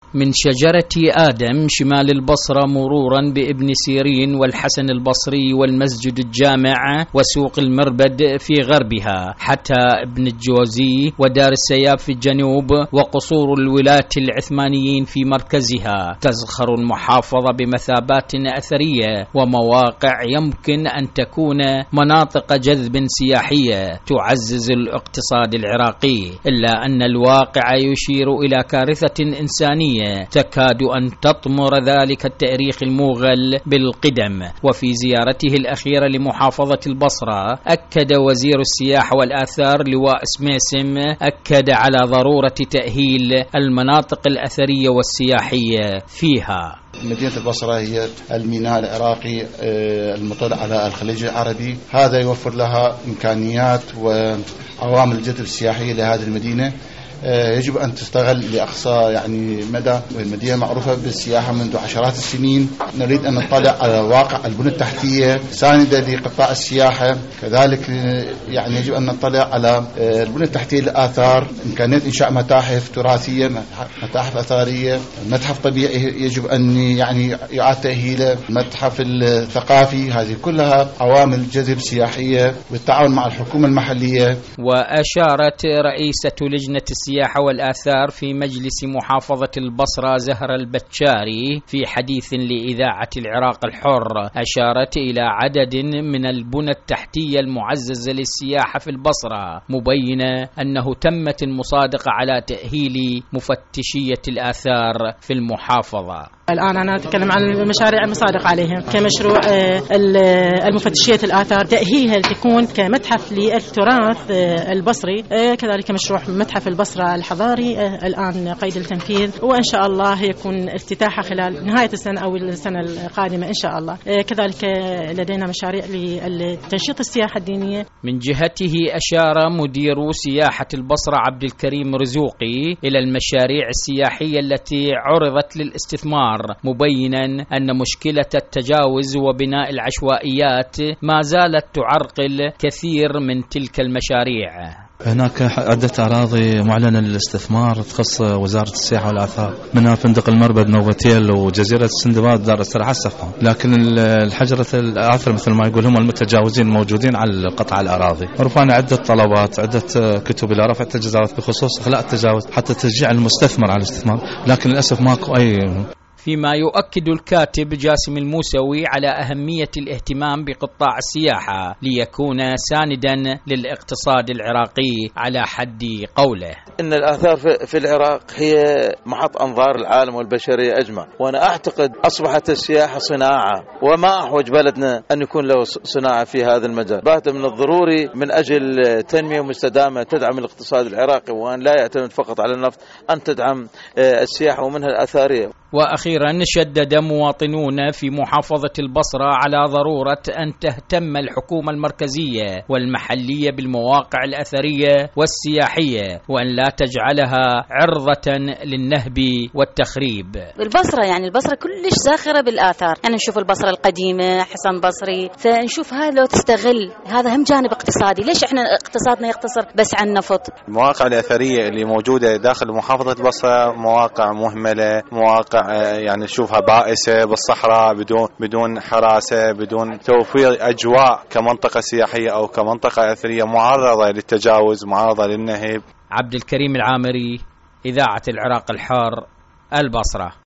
من شجرة آدم شمال البصرة مرورا بابن سيرين والحسن البصري والمسجد الجامع وسوق المربد في غربها، حتى ابن الجوزي ودار السياب في الجنوب وقصور الولاة العثمانيين في مركزها، تزخر المحافظة بمثابات أثرية ومواقع يمكن أن تكون مناطق جذب سياحية تعزز الاقتصاد العراقي، إلا أن الواقع يشير إلى كارثة إنسانية تكاد أن تطمر ذلك التاريخ الموغل بالقدم. وفي زيارته الأخيرة لمحافظة البصرة أكد وزير السياحة والآثار لواء سميسم أكد على ضرورة تأهيل المناطق الأثرية والسياحية فيها. مدينة البصرة هي الميناء العراقي المطل على الخليج العربي، هذا يوفر لها إمكانيات وعوامل الجذب السياحية لهذه المدينة يجب أن تستغل لأقصى مدى. المدينة معروفة بالسياحة منذ عشرات السنين، نريد أن نطلع على واقع البنى التحتية ساندة لقطاع السياحة، كذلك يجب أن نطلع على البنى التحتية للآثار، إمكانية إنشاء متاحف تراثية، متاحف أثرية، متحف طبيعي يجب أن يعاد تأهيله، المتحف الثقافي، هذه كلها عوامل جذب سياحية بالتعاون مع الحكومة المحلية. وأشارت رئيسة لجنة السياحة والآثار في مجلس محافظة البصرة زهرة البتشاري في حديث لإذاعة العراق الحر، أشارت إلى عدد من البنى التحتية المعززة للسياحة في البصرة، مبينة أنه تمت المصادقة على تأهيل مفتشية الآثار في المحافظة. الآن أنا أتكلم عن المشاريع المصادقة عليها كمشروع المفتشية الآثار، تأهيلها تكون كمتحف للتراث البصري، كذلك مشروع متحف البصرة الحضاري الآن قيد التنفيذ، وإن شاء الله يكون افتتاحه خلال نهاية السنة أو السنة القادمة إن شاء الله. كذلك لدينا مشاريع لتنشيط السياحة الدينية. من جهته أشار مدير سياحة البصرة عبد الكريم رزوقي إلى المشاريع السياحية التي عرضت للاستثمار، مبينا أن مشكلة التجاوز وبناء العشوائيات ما زالت تعرقل كثير من تلك المشاريع. هناك عدة أراضي معلنة للاستثمار تخص وزارة السياحة والآثار، منها فندق المربد نوفوتيل وجزيرة السندباد دار استراحة السفن، لكن الحجرة الآثار مثل ما يقول هم المتجاوزين موجودين على قطع الأراضي. رفعنا عدة طلبات، عدة كتب إلى رفع التجاوزات بخصوص إخلاء التجاوز حتى تشجيع المستثمر على الاستثمار، لكن للأسف ماكو أي. فيما يؤكد الكاتب جاسم الموسوي على أهمية الاهتمام بقطاع السياحة ليكون ساندا للاقتصاد العراقي على حد قوله. إن الآثار في العراق هي محط أنظار العالم والبشرية أجمع، وأنا أعتقد أصبحت السياحة صناعة، وما أحوج بلدنا أن يكون له صناعة في هذا المجال. بات من الضروري من أجل تنمية مستدامة تدعم الاقتصاد العراقي، وأن لا يعتمد فقط على النفط، أن تدعم السياحة ومنها الآثارية. وأخيرا شدد مواطنون في محافظة البصرة على ضرورة أن تهتم الحكومة المركزية والمحلية بالمواقع الأثرية والسياحية، وأن لا تجعلها عرضة للنهب والتخريب. البصرة البصرة كلش زاخرة بالآثار، نشوف البصرة القديمة حصن بصري، فنشوف هذا لو تستغل هذا هم جانب اقتصادي. ليش احنا اقتصادنا يقتصر بس على النفط؟ المواقع الأثرية اللي موجودة داخل محافظة البصرة مواقع مهملة، مواقع نشوفها بائسة بالصحراء بدون حراسة، بدون توفير أجواء كمنطقة سياحية أو كمنطقة أثرية، معرضة للتجاوز، معرضة للنهب. عبد الكريم العامري، إذاعة العراق الحار، البصرة.